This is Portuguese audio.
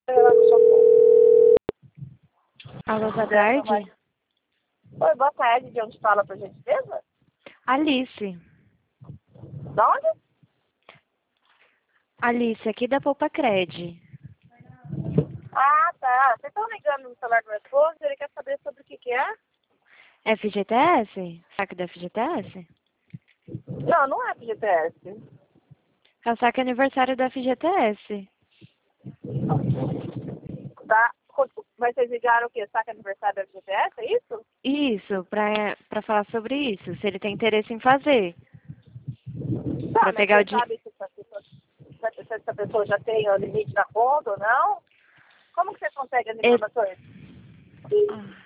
Alô, boa tarde. Oi, boa tarde. De onde fala, por gentileza? Alice. De onde? Alice, aqui da Poupa Cred. Ah, tá. Vocês estão ligando no celular do meu esposo, ele quer saber sobre o que é? FGTS? Saque da FGTS? Não, não é FGTS. É o saque aniversário da FGTS. Tá? Mas vocês ligaram o quê? Saca aniversário da FGTS, é isso? Isso, pra falar sobre isso, se ele tem interesse em fazer. Tá, Pra mas pegar o você dinheiro. sabe se essa pessoa já tem o limite na conta ou não? Como que você consegue as informações?